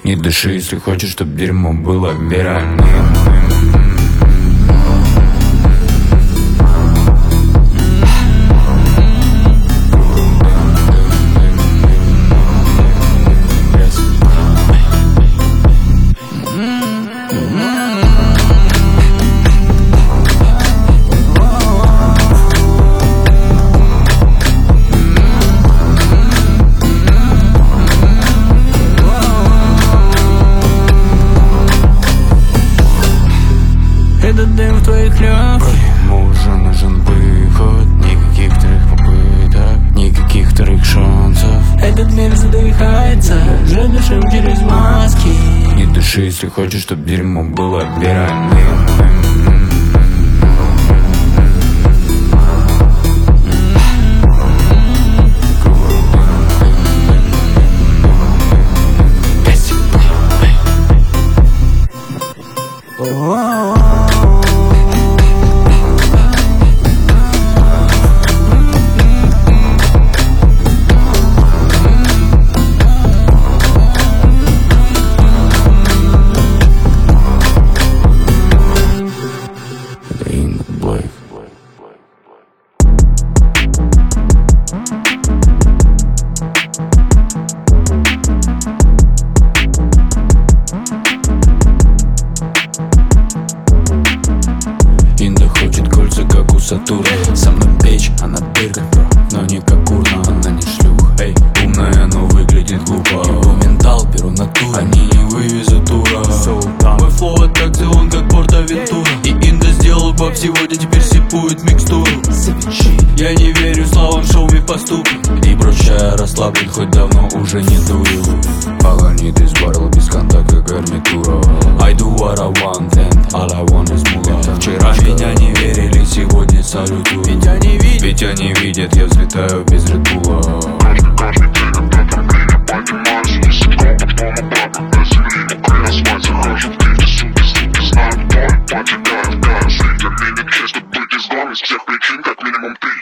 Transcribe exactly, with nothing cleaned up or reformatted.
Не дыши, если хочешь, чтоб дерьмо было виральным. Этот дым в твоих легких. Ему уже нужен выход. Никаких вторых попыток, никаких вторых шансов. Этот мир задыхается, уже дышим через маски. Не дыши, если хочешь, чтоб дерьмо было виральным. Инда хочет кольца, как у Сатурна. Со мной печь, она дырка, но не как урна, она не шлюха. Эй, умная, но выглядит глупо. Его ментал, перу натура, они не вывезут ура. Мой флоу аттракцион, как Порт-Авентура. И Инда сделал баб сегодня, теперь сипует микстуру. Я не верю словам, шоу-ми поступит. И бросчая расслаблен, хоть давно уже не дую. Погонит из баррела без контакта гарнитура. I do what I want and all I want is мула. Вчера меня не верили, сегодня салютую. Ведь они видят, ведь они видят, я взлетаю без редбула.